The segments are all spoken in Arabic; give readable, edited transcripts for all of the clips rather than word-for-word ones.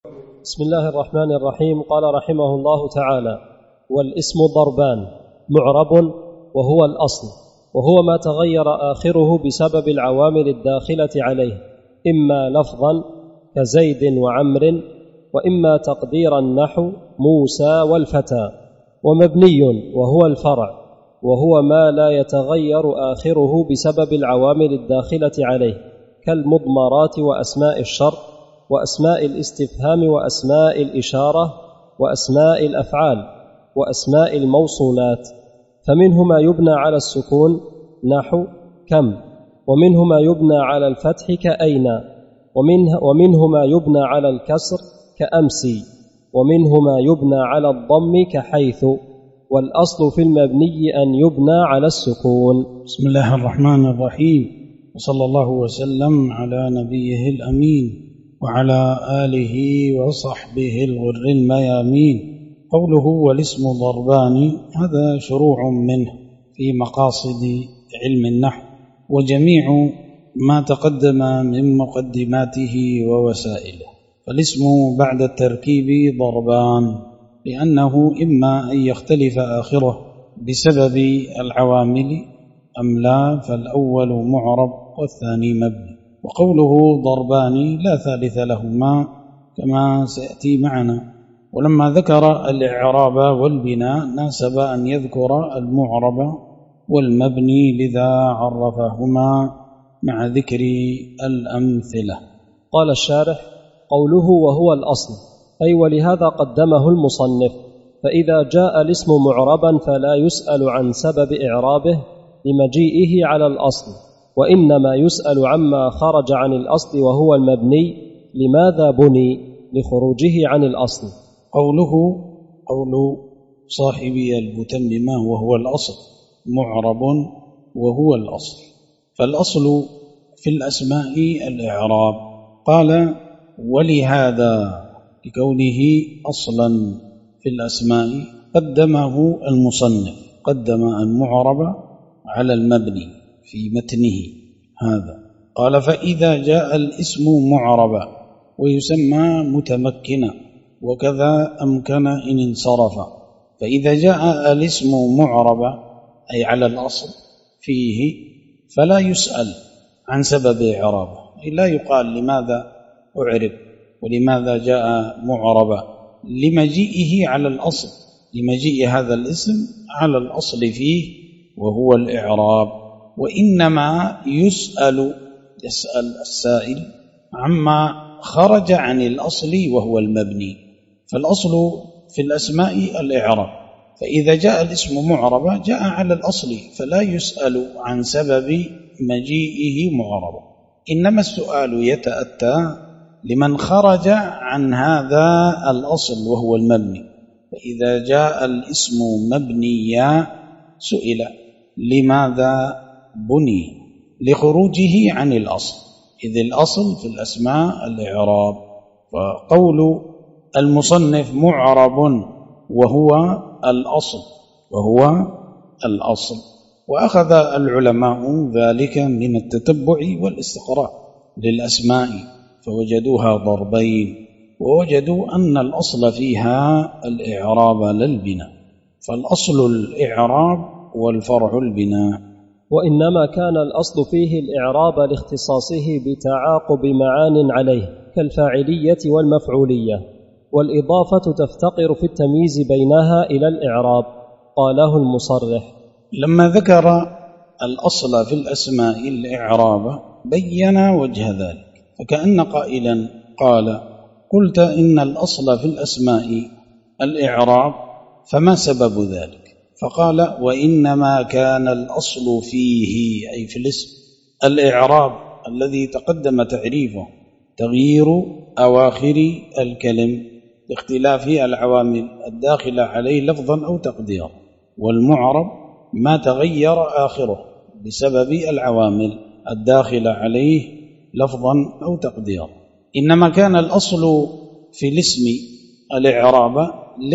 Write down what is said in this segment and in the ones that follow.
بسم الله الرحمن الرحيم. قال رحمه الله تعالى: والاسم ضربان: معرب وهو الأصل، وهو ما تغير آخره بسبب العوامل الداخلة عليه، إما لفظا كزيد وعمر، وإما تقديرا نحو موسى والفتى. ومبني وهو الفرع، وهو ما لا يتغير آخره بسبب العوامل الداخلة عليه، كالمضمرات وأسماء الشرط وأسماء الاستفهام وأسماء الإشارة وأسماء الأفعال وأسماء الموصولات. فمنه ما يبنى على السكون نحو كم، ومنه ما يبنى على الفتح كأين، ومنه ما يبنى على الكسر كأمسي، ومنه ما يبنى على الضم كحيث. والأصل في المبني أن يبنى على السكون. بسم الله الرحمن الرحيم، وصلى الله وسلم على نبيه الأمين وعلى آله وصحبه الغر الميامين. قوله والاسم ضربان، هذا شروع منه في مقاصد علم النحو، وجميع ما تقدم من مقدماته ووسائله. فالاسم بعد التركيب ضربان، لأنه إما أن يختلف آخره بسبب العوامل أم لا، فالأول معرب والثاني مبني. وقوله ضربان لا ثالث لهما كما سيأتي معنا. ولما ذكر الإعراب والبناء ناسب أن يذكر المعرب والمبني، لذا عرفهما مع ذكر الأمثلة. قال الشارح: قوله وهو الأصل، أي ولهذا قدمه المصنف. فإذا جاء الاسم معربا فلا يسأل عن سبب إعرابه لمجيئه على الأصل، وإنما يسأل عما خرج عن الأصل وهو المبني، لماذا بني؟ لخروجه عن الأصل. قوله قول صاحبي المتممة وهو الأصل، معرب وهو الأصل. فالأصل في الأسماء الإعراب. قال ولهذا، لكونه أصلا في الأسماء قدمه المصنف، قدم المعرب على المبني في متنه هذا. قال فإذا جاء الاسم معربا ويسمى متمكنا، وكذا أمكن إن انصرف. فإذا جاء الاسم معربا أي على الأصل فيه، فلا يسأل عن سبب إعرابه، لا يقال لماذا أعرب ولماذا جاء معربا، لمجيئه على الأصل، لمجيء هذا الاسم على الأصل فيه وهو الإعراب. وإنما يسأل السائل عما خرج عن الأصل وهو المبني. فالأصل في الأسماء الإعراب، فإذا جاء الاسم معربا جاء على الأصل، فلا يسأل عن سبب مجيئه معربا، إنما السؤال يتأتى لمن خرج عن هذا الأصل وهو المبني. فإذا جاء الاسم مبنيا سئل لماذا بني؟ لخروجه عن الأصل، إذ الأصل في الأسماء الإعراب. فقول المصنف معرب وهو الأصل، وهو الأصل. وأخذ العلماء ذلك من التتبع والاستقراء للأسماء، فوجدوها ضربين، ووجدوا أن الأصل فيها الإعراب لا البناء. فالأصل الإعراب والفرع البناء. وإنما كان الأصل فيه الإعراب لاختصاصه بتعاقب معان عليه كالفاعلية والمفعولية، والإضافة تفتقر في التمييز بينها إلى الإعراب. قاله المصرح. لما ذكر الأصل في الأسماء الإعراب بين وجه ذلك، فكأن قائلا قال: قلت إن الأصل في الأسماء الإعراب، فما سبب ذلك؟ فقال: وإنما كان الأصل فيه، أي في الاسم الإعراب الذي تقدم تعريفه، تغيير أواخر الكلم باختلاف العوامل الداخلة عليه لفظا أو تقديرا. والمعرب ما تغير آخره بسبب العوامل الداخلة عليه لفظا أو تقديرا. إنما كان الأصل في الاسم الإعراب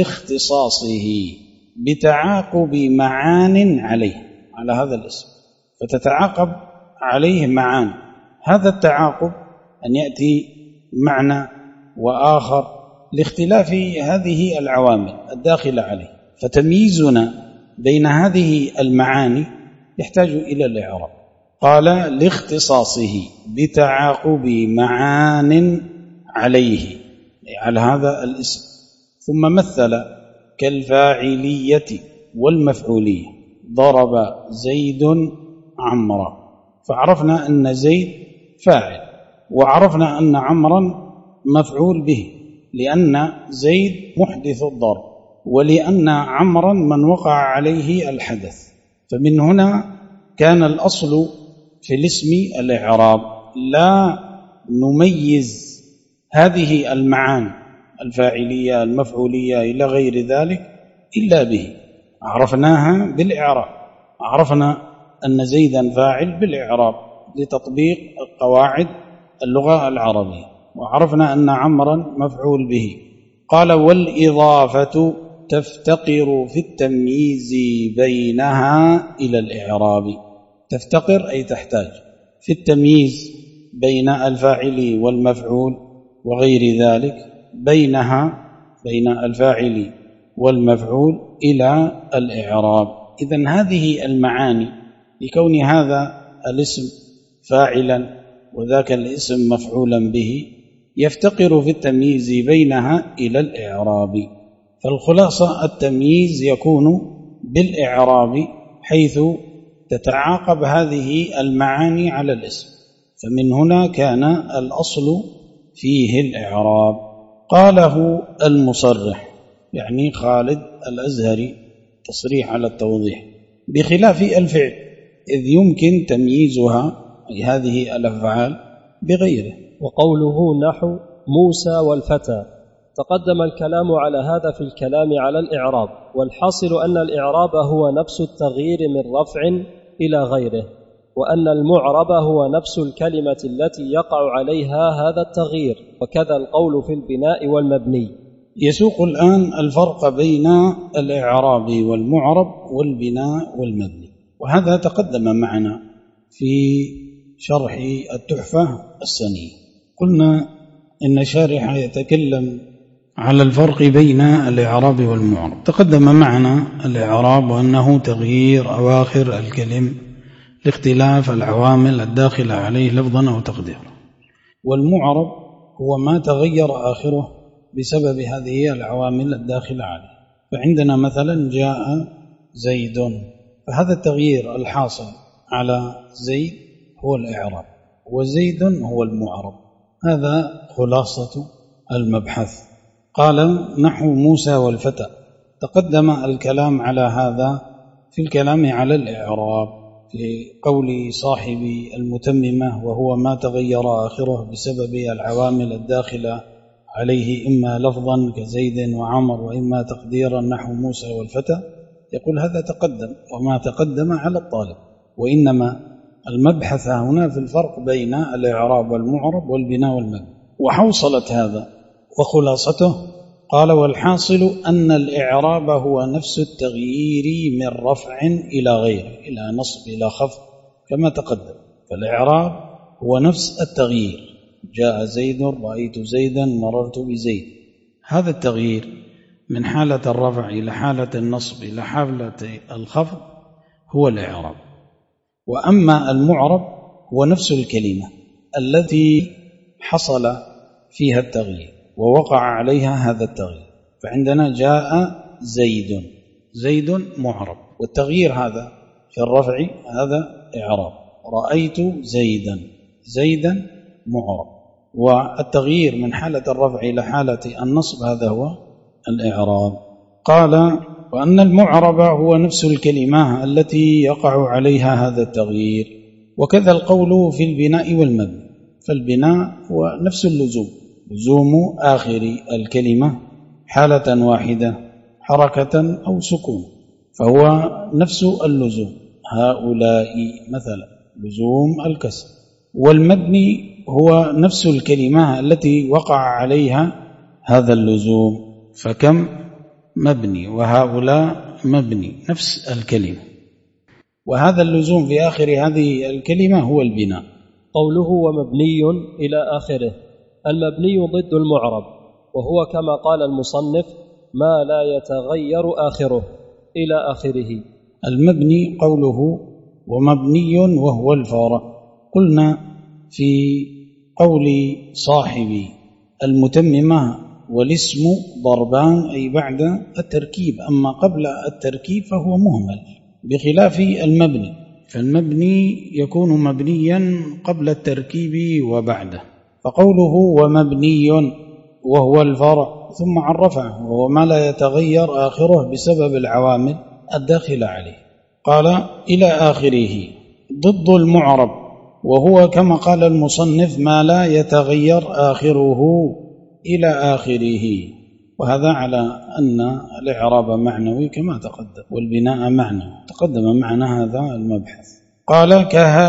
لاختصاصه بتعاقب معان عليه، على هذا الاسم، فتتعاقب عليه معان. هذا التعاقب أن يأتي معنى وآخر لاختلاف هذه العوامل الداخلة عليه، فتمييزنا بين هذه المعاني يحتاج إلى الإعراب. قال لاختصاصه بتعاقب معان عليه، على هذا الاسم. ثم مثل كالفاعلية والمفعولية، ضرب زيد عمرا، فعرفنا أن زيد فاعل، وعرفنا أن عمرا مفعول به، لأن زيد محدث الضرب، ولأن عمرا من وقع عليه الحدث. فمن هنا كان الأصل في الاسم الإعراب، لا نميز هذه المعاني الفاعلية المفعولية إلى غير ذلك إلا به، عرفناها بالإعراب. عرفنا أن زيدا فاعل بالإعراب لتطبيق قواعد اللغة العربية، وعرفنا أن عمرا مفعول به. قال والإضافة تفتقر في التمييز بينها إلى الإعراب. تفتقر أي تحتاج في التمييز بين الفاعل والمفعول وغير ذلك، بين الفاعل والمفعول إلى الإعراب. إذن هذه المعاني لكون هذا الاسم فاعلا وذاك الاسم مفعولا به يفتقر في التمييز بينها إلى الإعراب. فالخلاصة التمييز يكون بالإعراب، حيث تتعاقب هذه المعاني على الاسم، فمن هنا كان الأصل فيه الإعراب. قاله المصرح، يعني خالد الأزهري، تصريح على التوضيح، بخلاف الفعل، إذ يمكن تمييزها أي هذه الأفعال بغيره. وقوله نحو موسى والفتى، تقدم الكلام على هذا في الكلام على الإعراب، والحاصل أن الإعراب هو نفس التغيير من رفع إلى غيره، وأن المعرب هو نفس الكلمة التي يقع عليها هذا التغيير، وكذا القول في البناء والمبني. يسوق الآن الفرق بين الإعراب والمعرب والبناء والمبني، وهذا تقدم معنا في شرح التحفة السنية. قلنا إن الشارح يتكلم على الفرق بين الإعراب والمعرب. تقدم معنا الإعراب وأنه تغيير أواخر الكلم لاختلاف العوامل الداخلة عليه لفظا أو تقديرا، والمعرب هو ما تغير آخره بسبب هذه العوامل الداخلة عليه. فعندنا مثلا جاء زيد، فهذا التغيير الحاصل على زيد هو الإعراب، وزيد هو المعرب. هذا خلاصة المبحث. قال نحو موسى والفتى، تقدم الكلام على هذا في الكلام على الإعراب في قول صاحب المتممة، وهو ما تغير آخره بسبب العوامل الداخلة عليه إما لفظا كزيد وعمر، وإما تقديرا نحو موسى والفتى. يقول هذا تقدم، وما تقدم على الطالب، وإنما المبحث هنا في الفرق بين الإعراب والمعرب والبناء والمبنى. وحوصلت هذا وخلاصته قال والحاصل أن الإعراب هو نفس التغيير من رفع إلى غيره، إلى نصب إلى خفض كما تقدم. فالإعراب هو نفس التغيير، جاء زيد، رأيت زيدا، مررت بزيد. هذا التغيير من حالة الرفع إلى حالة النصب إلى حالة الخفض هو الإعراب. وأما المعرب هو نفس الكلمة التي حصل فيها التغيير ووقع عليها هذا التغيير. فعندنا جاء زيد، زيد معرب، والتغيير هذا في الرفع هذا إعراب. رأيت زيدا، زيدا معرب، والتغيير من حالة الرفع إلى حالة النصب هذا هو الإعراب. قال وأن المعرب هو نفس الكلمة التي يقع عليها هذا التغيير، وكذا القول في البناء والمبنى. فالبناء هو نفس اللزوم، لزوم آخر الكلمة حالة واحدة، حركة أو سكون، فهو نفس اللزوم. هؤلاء مثلا لزوم الكسر. والمبني هو نفس الكلمة التي وقع عليها هذا اللزوم، فكم مبني وهؤلاء مبني، نفس الكلمة. وهذا اللزوم في آخر هذه الكلمة هو البناء. قوله ومبني إلى آخره، المبني ضد المعرب، وهو كما قال المصنف ما لا يتغير آخره إلى آخره. المبني قوله ومبني وهو الفارع. قلنا في قول صاحب المتممة والاسم ضربان أي بعد التركيب، أما قبل التركيب فهو مهمل بخلاف المبني، فالمبني يكون مبنيا قبل التركيب وبعده. فقوله ومبني وهو الفرع ثم عرفه وهو ما لا يتغير آخره بسبب العوامل الداخلة عليه. قال إلى آخره ضد المعرب، وهو كما قال المصنف ما لا يتغير آخره إلى آخره، وهذا على أن الإعراب معنوي كما تقدم والبناء معنوي تقدم معنا هذا المبحث. قال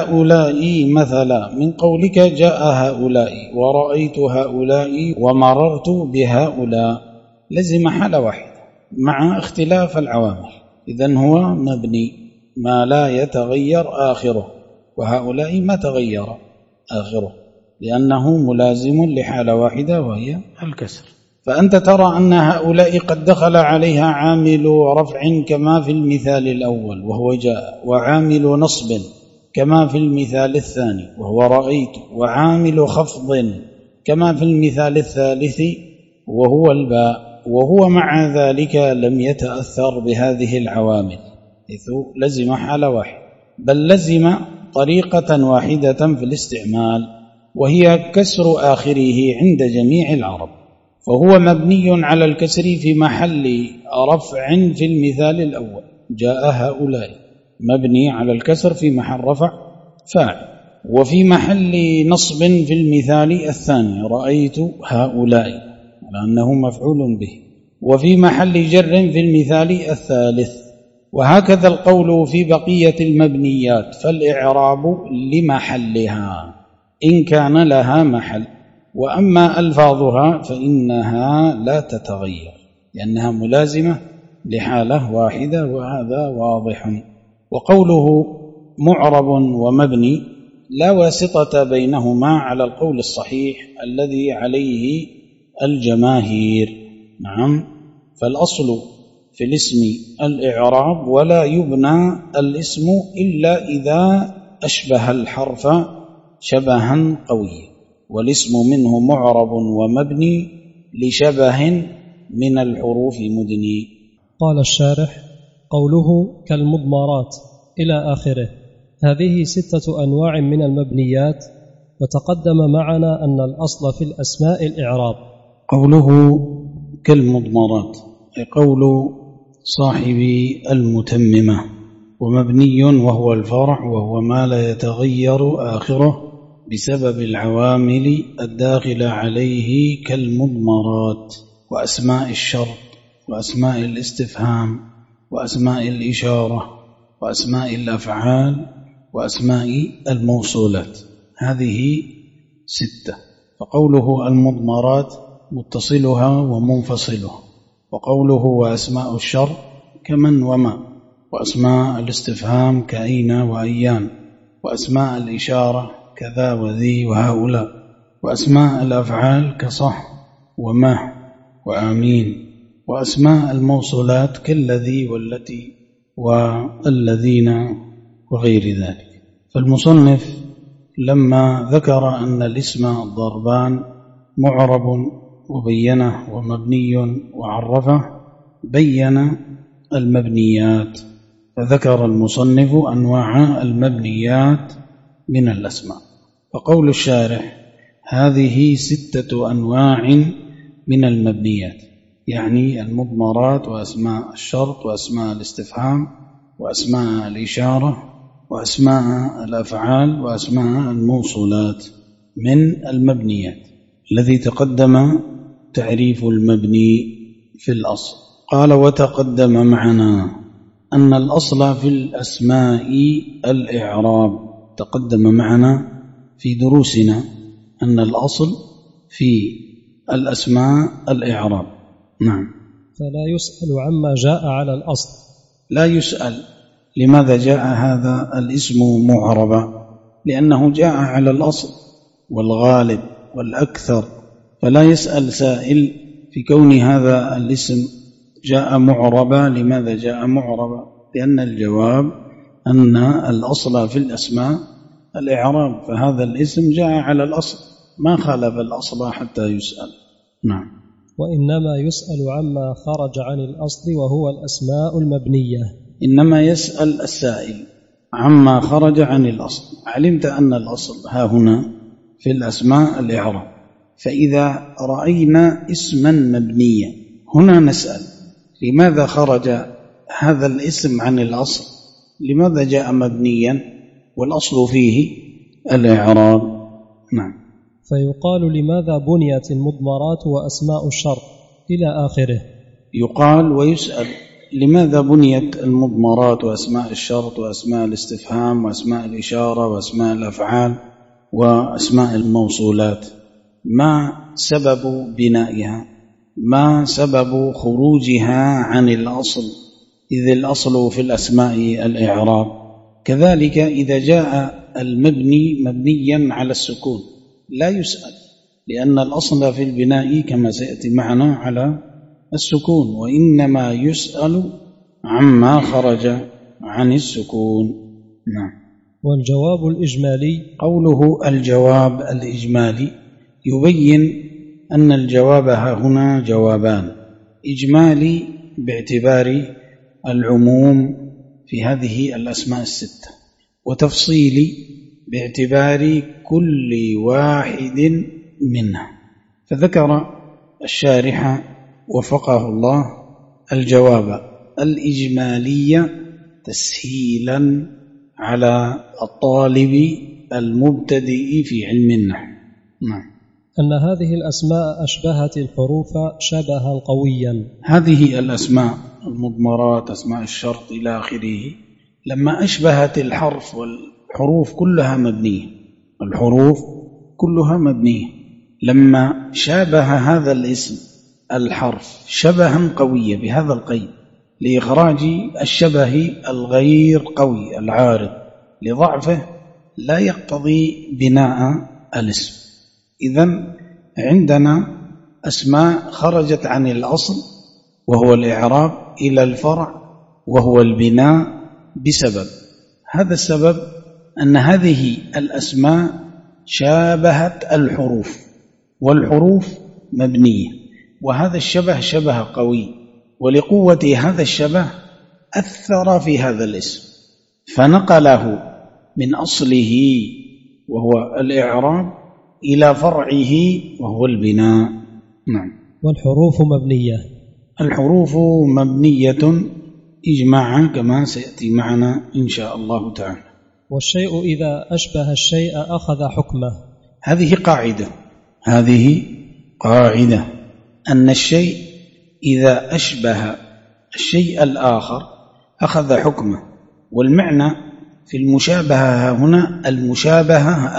كهؤلاء مثلا من قولك جاء هؤلاء ورأيت هؤلاء ومررت بهؤلاء لزم حالة واحدة مع اختلاف العوامل، إذن هو مبني ما لا يتغير آخره، وهؤلاء ما تغير آخره لأنه ملازم لحالة واحدة وهي الكسر. فأنت ترى أن هؤلاء قد دخل عليها عامل رفع كما في المثال الأول وهو جاء، وعامل نصب كما في المثال الثاني وهو رأيت، وعامل خفض كما في المثال الثالث وهو الباء، وهو مع ذلك لم يتأثر بهذه العوامل حيث لزم حالة واحدة، بل لزم طريقة واحدة في الاستعمال وهي كسر آخره عند جميع العرب، فهو مبني على الكسر في محل رفع في المثال الأول جاء هؤلاء مبني على الكسر في محل رفع فاعل، وفي محل نصب في المثال الثاني رأيت هؤلاء لأنه مفعول به، وفي محل جر في المثال الثالث. وهكذا القول في بقية المبنيات، فالإعراب لمحلها إن كان لها محل، وأما ألفاظها فإنها لا تتغير لأنها ملازمة لحالة واحدة، وهذا واضح. وقوله معرب ومبني لا واسطة بينهما على القول الصحيح الذي عليه الجماهير. نعم، فالأصل في الاسم الإعراب ولا يبنى الاسم إلا إذا أشبه الحرف شبها قويا، والاسم منه معرب ومبني لشبه من الحروف مدني. قال الشارح قوله كالمضمرات إلى آخره، هذه 6 أنواع من المبنيات، وتقدم معنا أن الأصل في الأسماء الإعراب. قوله كالمضمرات أي قول صاحب المتممة، ومبني وهو الفرع وهو ما لا يتغير آخره بسبب العوامل الداخلة عليه كالمضمرات، وأسماء الشرط وأسماء الاستفهام وأسماء الإشارة وأسماء الأفعال وأسماء الموصولات، هذه 6. فقوله المضمرات متصلها ومنفصلها، وقوله وأسماء الشرط كمن وما، وأسماء الاستفهام كأين وأيان، وأسماء الإشارة كذا وذي وهؤلاء، وأسماء الأفعال كصح ومه وآمين، وأسماء الموصولات كالذي والتي والذين وغير ذلك. فالمصنف لما ذكر أن الاسم ضربان معرب وبينه ومبني وعرفه بين المبنيات، فذكر المصنف أنواع المبنيات من الأسماء. فقول الشارح هذه 6 أنواع من المبنيات، يعني المضمرات وأسماء الشرط وأسماء الاستفهام وأسماء الإشارة وأسماء الأفعال وأسماء الموصولات من المبنيات، الذي تقدم تعريف المبني في الأصل. قال وتقدم معنا أن الأصل في الأسماء الإعراب، تقدم معنا في دروسنا أن الأصل في الأسماء الإعراب. نعم. فلا يسأل عما جاء على الأصل، لا يسأل لماذا جاء هذا الاسم معربا، لأنه جاء على الأصل والغالب والأكثر، فلا يسأل سائل في كون هذا الاسم جاء معربا. لماذا جاء معربا؟ لأن الجواب أن الأصل في الأسماء الإعراب، فهذا الاسم جاء على الأصل ما خالف الأصل حتى يسأل. نعم. وإنما يسأل عما خرج عن الأصل وهو الأسماء المبنية. إنما يسأل السائل عما خرج عن الأصل. علمت أن الأصل ها هنا في الأسماء الإعراب، فإذا رأينا اسما مبنيا هنا نسأل لماذا خرج هذا الاسم عن الأصل؟ لماذا جاء مبنيا والأصل فيه الإعراب؟ نعم. فيقال لماذا بنيت المضمرات وأسماء الشرط إلى آخره. يقال ويسأل لماذا بنيت المضمرات وأسماء الشرط وأسماء الاستفهام وأسماء الإشارة وأسماء الأفعال وأسماء الموصولات؟ ما سبب بنائها؟ ما سبب خروجها عن الأصل؟ إذ الأصل في الأسماء الإعراب. كذلك إذا جاء المبني مبنيا على السكون لا يسأل، لأن الأصل في البناء كما سيأتي معنا على السكون، وإنما يسأل عما خرج عن السكون. نعم. والجواب الإجمالي، قوله الجواب الإجمالي يبين أن الجواب ها هنا جوابان: إجمالي باعتبار العموم في هذه الأسماء الستة، وتفصيلي باعتبار كل واحد منها. فذكر الشارح وفقه الله الجواب الإجمالي تسهيلا على الطالب المبتدئ في علم النحو. نعم. أن هذه الأسماء أشبهت الحروف شبها قويا. هذه الأسماء المضمرات أسماء الشرط إلى آخره لما أشبهت الحرف والحروف كلها مبنية، الحروف كلها مبنية، لما شابه هذا الاسم الحرف شبها قويا بهذا القيد لإخراج الشبه الغير قوي العارض لضعفه لا يقتضي بناء الاسم. إذن عندنا أسماء خرجت عن الأصل وهو الإعراب إلى الفرع وهو البناء بسبب. هذا السبب أن هذه الأسماء شابهت الحروف والحروف مبنية، وهذا الشبه شبه قوي، ولقوة هذا الشبه أثر في هذا الاسم فنقله من أصله وهو الإعراب إلى فرعه وهو البناء. نعم. والحروف مبنية، الحروف مبنية إجماعا كما سيأتي معنا إن شاء الله تعالى. والشيء إذا أشبه الشيء أخذ حكمه. هذه قاعدة أن الشيء إذا أشبه الشيء الآخر أخذ حكمه. والمعنى في المشابهة هنا المشابهة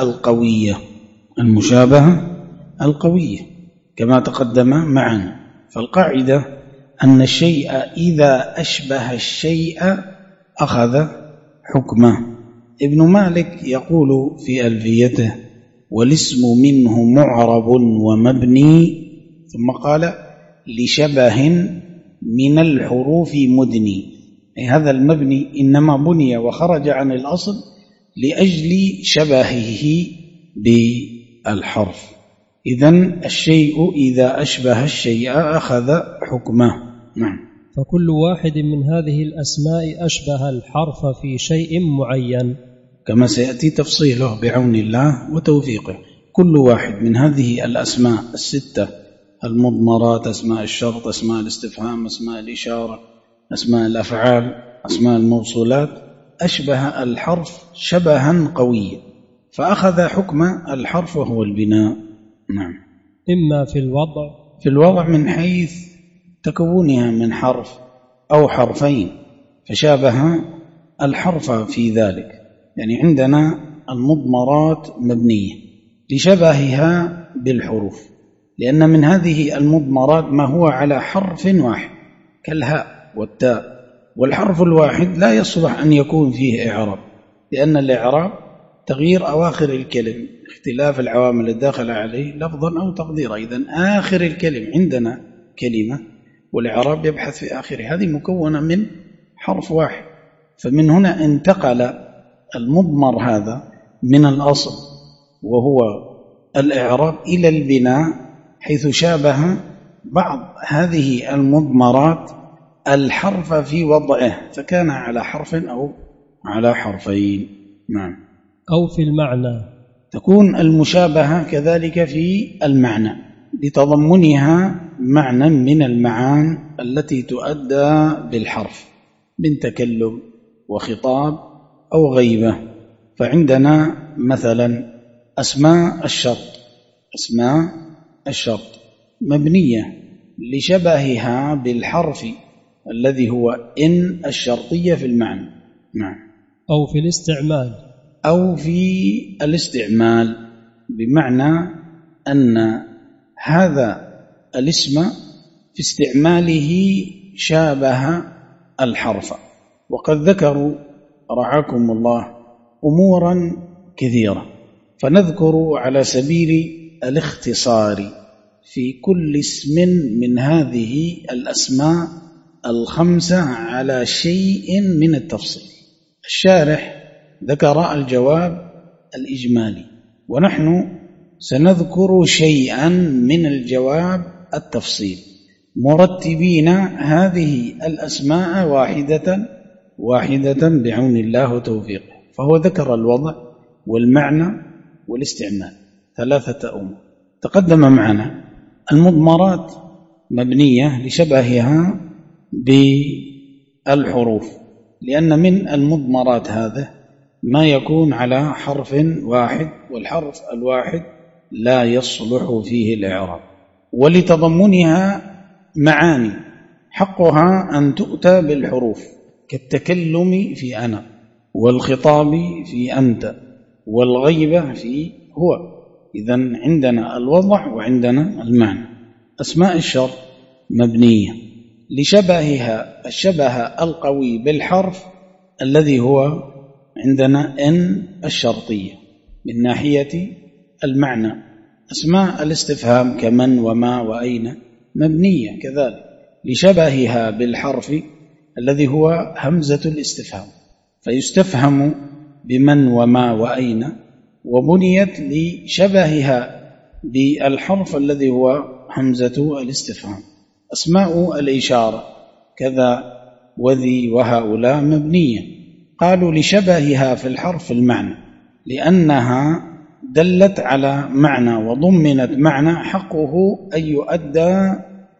القوية كما تقدم معنا. فالقاعدة أن الشيء إذا أشبه الشيء أخذ حكمه. ابن مالك يقول في ألفيته: والاسم منه معرب ومبني، ثم قال: لشبه من الحروف مدني. هذا المبني إنما بني وخرج عن الأصل لأجل شبهه بالحرف. إذن الشيء إذا أشبه الشيء أخذ حكمه. نعم. فكل واحد من هذه الأسماء أشبه الحرف في شيء معين كما سيأتي تفصيله بعون الله وتوفيقه. كل واحد من هذه الأسماء الستة المضمرات أسماء الشرط أسماء الاستفهام أسماء الإشارة أسماء الأفعال أسماء الموصولات أشبه الحرف شبها قويا فأخذ حكم الحرف وهو البناء. نعم. إما في الوضع من حيث تكونها من حرف أو حرفين فشابه الحرف في ذلك. يعني عندنا المضمرات مبنية لشبهها بالحروف، لأن من هذه المضمرات ما هو على حرف واحد كالهاء والتاء، والحرف الواحد لا يصلح أن يكون فيه إعراب، لأن الإعراب تغيير أواخر الكلم اختلاف العوامل الداخلة عليه لفظا أو تقديرا. إذن آخر الكلم عندنا كلمة، والإعراب يبحث في آخره. هذه مكونة من حرف واحد، فمن هنا انتقل المضمر هذا من الأصل وهو الإعراب إلى البناء، حيث شابه بعض هذه المضمرات الحرف في وضعه، فكان على حرف أو على حرفين. نعم. أو في المعنى، تكون المشابهة كذلك في المعنى لتضمنها معنى من المعان التي تؤدى بالحرف من تكلم وخطاب أو غيبة. فعندنا مثلا أسماء الشرط مبنية لشبهها بالحرف الذي هو إن الشرطية في المعنى. نعم. أو في الاستعمال بمعنى أن هذا الاسم في استعماله شابه الحرف. وقد ذكروا رعاكم الله أمورا كثيرة، فنذكر على سبيل الاختصار في كل اسم من هذه الأسماء الخمسة على شيء من التفصيل. الشارح ذكر الجواب الإجمالي، ونحن سنذكر شيئا من الجواب التفصيل، مرتبين هذه الأسماء واحدة بعون الله وتوفيقه. فهو ذكر الوضع والمعنى والاستعمال، 3 أمور. تقدم معنا المضمرات مبنية لشبهها بالحروف، لأن من المضمرات هذا ما يكون على حرف واحد، والحرف الواحد لا يصلح فيه الإعراب، ولتضمنها معاني حقها أن تؤتى بالحروف، كالتكلم في أنا، والخطاب في أنت، والغيبة في هو. إذن عندنا الوضع وعندنا المعنى. أسماء الشرط مبنية لشبهها الشبه القوي بالحرف الذي هو عندنا إن الشرطية من ناحية المعنى. أسماء الاستفهام كمن وما وأين مبنية كذلك لشبهها بالحرف الذي هو همزة الاستفهام، فيستفهم بمن وما وأين، وبنيت لشبهها بالحرف الذي هو همزة الاستفهام. أسماء الإشارة كذا وذي وهؤلاء مبنية، قالوا لشبهها في الحرف المعنى، لأنها دلت على معنى وضمنت معنى حقه أن يؤدى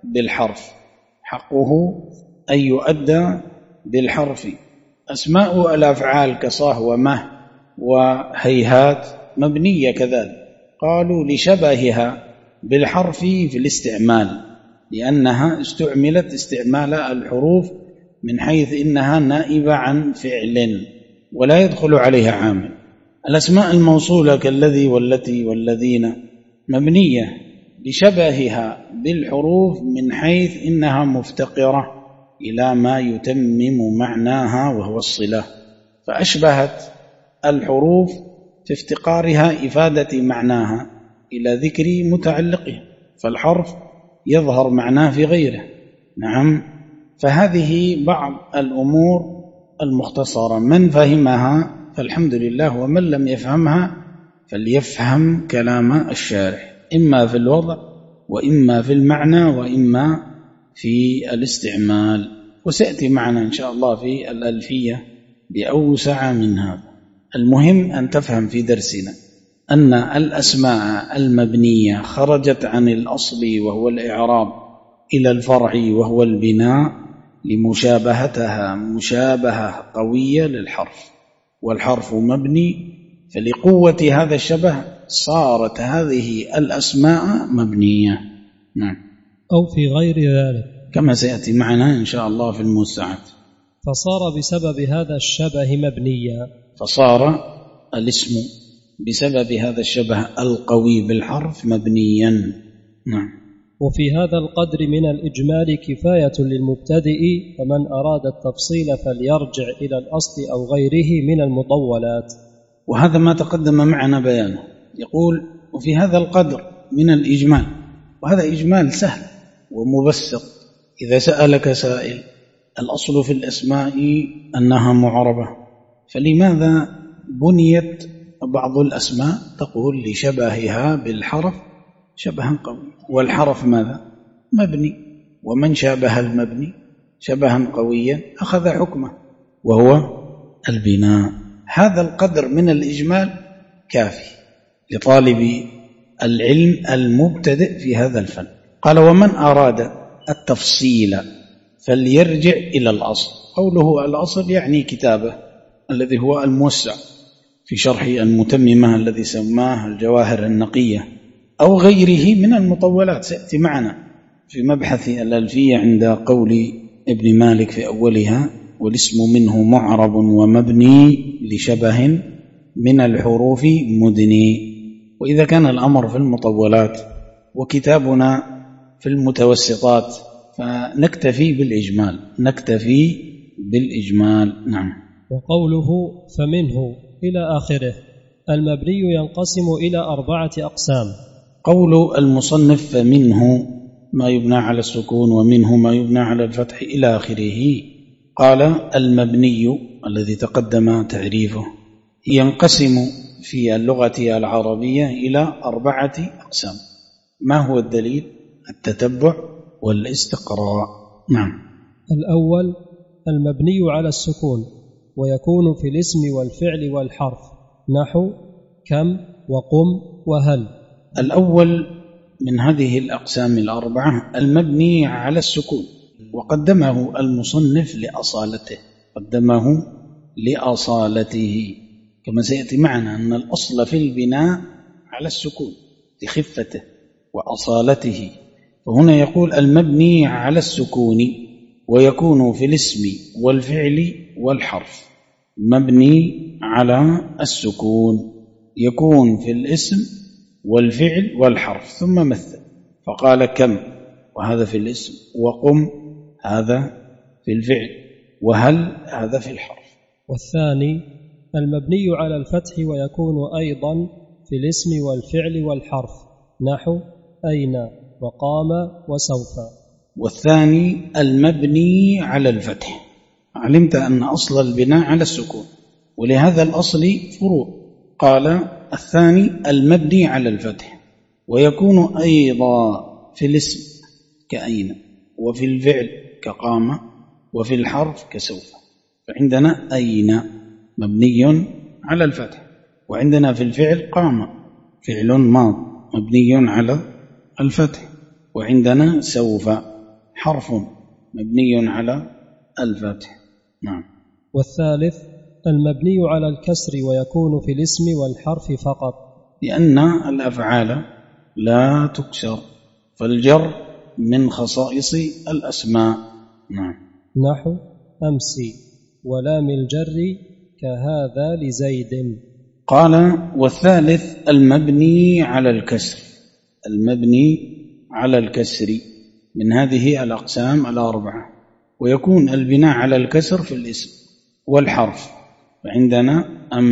بالحرف. أسماء الأفعال كصاه ومه وهيهات مبنية كذلك، قالوا لشبهها بالحرف في الاستعمال، لأنها استعملت استعمال الحروف من حيث إنها نائبة عن فعل ولا يدخل عليها عامل. الأسماء الموصولة كالذي والتي والذين مبنية لشبهها بالحروف من حيث إنها مفتقرة إلى ما يتمم معناها وهو الصلة، فأشبهت الحروف في افتقارها إفادة معناها إلى ذكر متعلقه، فالحرف يظهر معناه في غيره. نعم. فهذه بعض الأمور المختصرة، من فهمها فالحمد لله، ومن لم يفهمها فليفهم كلام الشارح، إما في الوضع وإما في المعنى وإما في الاستعمال. وسيأتي معنا إن شاء الله في الألفية بأوسع من هذا. المهم أن تفهم في درسنا أن الأسماء المبنية خرجت عن الأصل وهو الإعراب إلى الفرع وهو البناء لمشابهتها مشابهة قوية للحرف، والحرف مبني، فلقوة هذا الشبه صارت هذه الأسماء مبنية. نعم. أو في غير ذلك كما سيأتي معنا إن شاء الله في الموسعات. فصار بسبب هذا الشبه مبنيا، فصار الاسم بسبب هذا الشبه القوي بالحرف مبنيا. نعم. وفي هذا القدر من الإجمال كفاية للمبتدئ، فمن أراد التفصيل فليرجع إلى الأصل أو غيره من المطولات. وهذا ما تقدم معنا بيانه. يقول وفي هذا القدر من الإجمال، وهذا إجمال سهل ومبسط. إذا سألك سائل الأصل في الأسماء أنها معربة، فلماذا بنيت بعض الأسماء؟ تقول لشبهها بالحرف شبها قوي، والحرف ماذا؟ مبني، ومن شابه المبني شبها قويا أخذ حكمه وهو البناء. هذا القدر من الإجمال كافي لطالب العلم المبتدئ في هذا الفن. قال: ومن أراد التفصيل فليرجع إلى الأصل. قوله الأصل يعني كتابه الذي هو الموسع في شرح المتممة الذي سماه الجواهر النقية، أو غيره من المطولات. سيأتي معنا في مبحث الألفية عند قول ابن مالك في أولها: والاسم منه معرب ومبني لشبه من الحروف مدني. وإذا كان الأمر في المطولات وكتابنا في المتوسطات فنكتفي بالإجمال. نعم. وقوله فمنه إلى آخره. المبني ينقسم إلى 4 أقسام. قول المصنف فمنه ما يبنى على السكون ومنه ما يبنى على الفتح إلى آخره. قال: المبني الذي تقدم تعريفه ينقسم في اللغة العربية إلى 4 أقسام. ما هو الدليل؟ التتبع والاستقراء. نعم. الأول المبني على السكون، ويكون في الاسم والفعل والحرف، نحو كم وقم وهل. الأول من هذه الأقسام 4 المبني على السكون، وقدمه المصنف لأصالته، كما سيأتي معنا أن الأصل في البناء على السكون لخفته وأصالته. فهنا يقول المبني على السكون ويكون في الاسم والفعل والحرف. مبني على السكون يكون في الاسم والفعل والحرف، ثم مثل فقال كم، وهذا في الاسم، وقم هذا في الفعل، وهل هذا في الحرف. والثاني المبني على الفتح ويكون أيضا في الاسم والفعل والحرف، نحو أين وقام وسوف. والثاني المبني على الفتح. علمت أن أصل البناء على السكون، ولهذا الأصل فروع. قال: الثاني المبني على الفتح ويكون أيضا في الاسم كأين، وفي الفعل كقام، وفي الحرف كسوف. فعندنا أين مبني على الفتح، وعندنا في الفعل قام فعل ماض مبني على الفتح، وعندنا سوف حرف مبني على الفتح. نعم. والثالث المبني على الكسر ويكون في الاسم والحرف فقط، لأن الأفعال لا تكسر، فالجر من خصائص الأسماء. نعم. نحو أمسي ولام الجر كهذا لزيد. قال: والثالث المبني على الكسر. المبني على الكسر من هذه الأقسام 4، ويكون البناء على الكسر في الاسم والحرف. فعندنا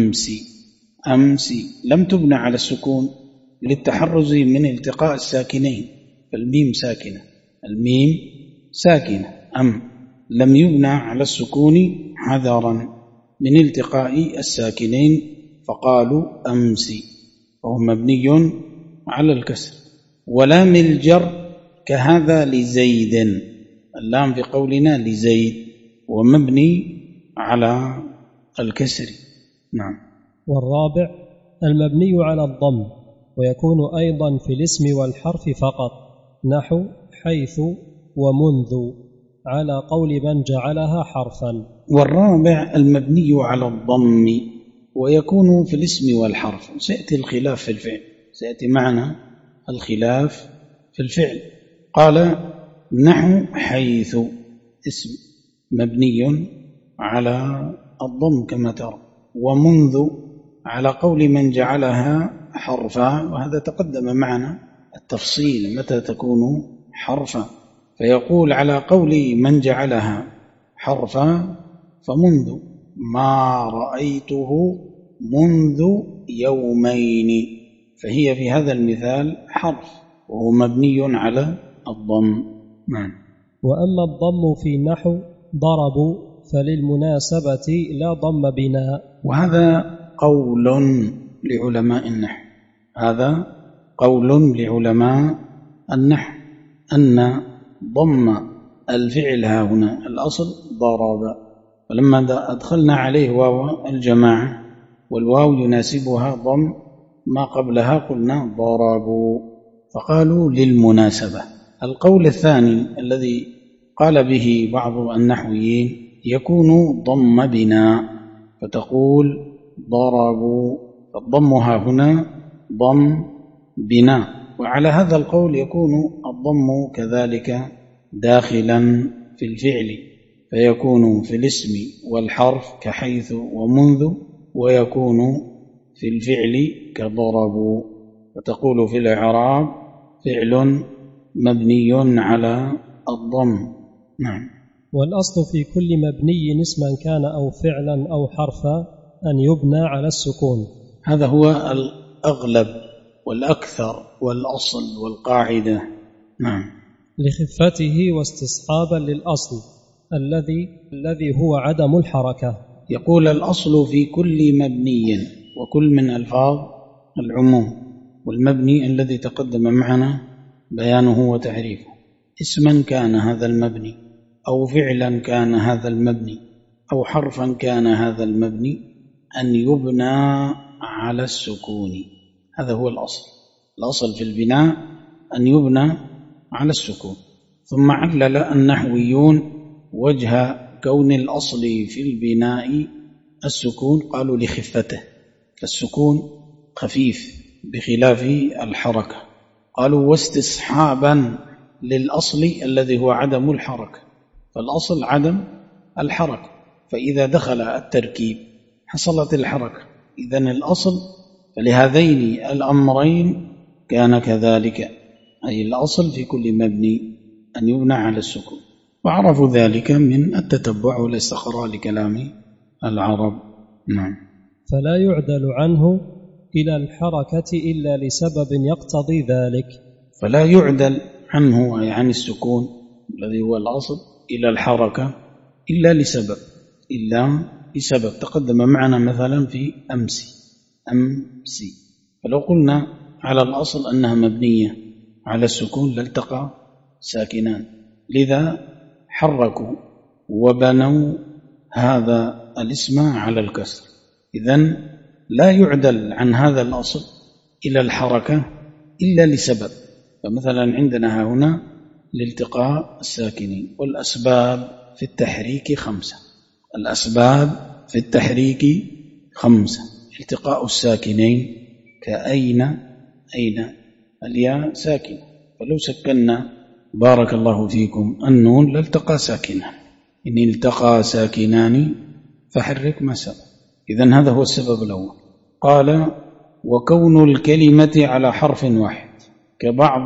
أمسي لم تبنى على السكون للتحرز من التقاء الساكنين، فالميم ساكنة. لم يبنى على السكون حذرا من التقاء الساكنين، فقالوا أمسي، وهو مبني على الكسر. ولام الجر كهذا لزيد، اللام في قولنا لزيد ومبني على الكسر. نعم. والرابع المبني على الضم ويكون أيضا في الاسم والحرف فقط، نحو حيث ومنذ، على قول من جعلها حرفا. والرابع المبني على الضم ويكون في الاسم والحرف. سيأتي الخلاف في الفعل، سيأتي معنا الخلاف في الفعل. قال: نحو حيث اسم مبني على الضم كما ترى، ومنذ على قول من جعلها حرفا، وهذا تقدم معنا التفصيل متى تكون حرفا. فيقول على قول من جعلها حرفا: فمنذ ما رأيته منذ يومين، فهي في هذا المثال حرف وهو مبني على الضم. نعم. وأما الضم في نحو ضربوا فللمناسبة لا ضم بناء. وهذا قول لعلماء النحو، هذا قول لعلماء النحو أن ضم الفعل ها هنا الأصل ضرب، فلما أدخلنا عليه واو الجماعة والواو يناسبها ضم ما قبلها قلنا ضربوا، فقالوا للمناسبة. القول الثاني الذي قال به بعض النحويين يكون ضم بناء، فتقول ضربوا، فالضمها هنا ضم بناء، وعلى هذا القول يكون الضم كذلك داخلا في الفعل، فيكون في الاسم والحرف كحيث ومنذ، ويكون في الفعل كضربوا، فتقول في الإعراب فعل مبني على الضم. نعم. والأصل في كل مبني اسما كان أو فعلا أو حرفا أن يبنى على السكون، هذا هو الأغلب والأكثر والأصل والقاعدة. نعم. لخفته واستصحابا للأصل الذي هو عدم الحركة. يقول الأصل في كل مبني، وكل من ألفاظ العموم، والمبني الذي تقدم معنا بيانه وتعريفه، اسما كان هذا المبني أو فعلا كان هذا المبني أو حرفا كان هذا المبني، أن يبنى على السكون، هذا هو الأصل. الأصل في البناء أن يبنى على السكون. ثم علل النحويون وجه كون الأصل في البناء السكون، قالوا لخفته، فالسكون خفيف بخلاف الحركة. قالوا واستصحابا للأصل الذي هو عدم الحركة، فالأصل عدم الحركة، فإذا دخل التركيب حصلت الحركة، إذن الأصل فلهذين الأمرين كان كذلك، أي الأصل في كل مبني أن يبنى على السكون، وعرفوا ذلك من التتبع والاستقراء لكلام العرب. نعم. فلا يعدل عنه إلى الحركة إلا لسبب يقتضي ذلك. فلا يعدل عنه أي عن السكون الذي هو الأصل إلى الحركة إلا لسبب تقدم معنا مثلا في أمسي، فلو قلنا على الأصل أنها مبنية على السكون لالتقى ساكنان، لذا حركوا وبنوا هذا الاسم على الكسر، إذن لا يعدل عن هذا الأصل إلى الحركة إلا لسبب. فمثلا عندنا هنا لالتقاء الساكنين، والأسباب في التحريك 5، الأسباب في التحريك 5، التقاء الساكنين كأين، الياء ساكنة، فلو سكننا بارك الله فيكم النون لالتقى ساكنان، إن التقى ساكنان فحرك ما سبق، إذن هذا هو السبب الأول. قال وكون الكلمة على حرف واحد كبعض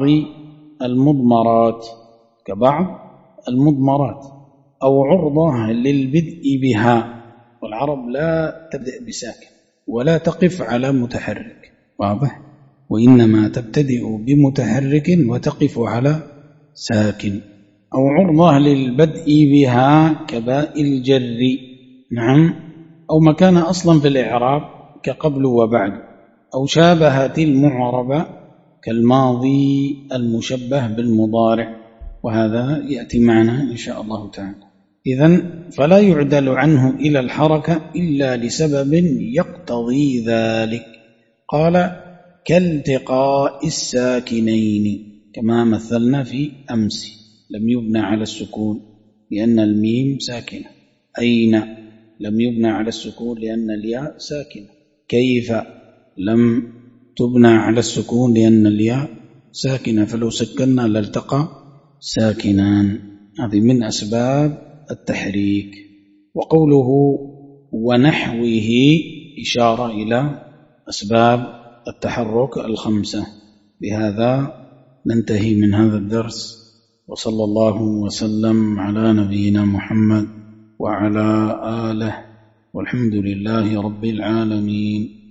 المضمرات أو عرضة للبدء بها، والعرب لا تبدأ بساكن ولا تقف على متحرك، واضح، وإنما تبتدئ بمتحرك وتقف على ساكن، أو عرضة للبدء بها كباء الجر، نعم، أو مكان أصلا في الإعراب كقبل وبعد، أو شابهت المعرب كالماضي المشبه بالمضارع، وهذا يأتي معنا إن شاء الله تعالى. إذن فلا يعدل عنه إلى الحركة إلا لسبب يقتضي ذلك. قال كالتقاء الساكنين كما مثلنا في أمس، لم يبنى على السكون لأن الميم ساكنة، أين لم يبنى على السكون لأن الياء ساكنة، كيف لم تبنى على السكون لأن الياء ساكنة، فلو سكننا لالتقى ساكنان، هذه من أسباب التحريك. وقوله ونحوه إشارة إلى أسباب التحرك 5. بهذا ننتهي من هذا الدرس، وصلى الله وسلم على نبينا محمد وعلى آله، والحمد لله رب العالمين.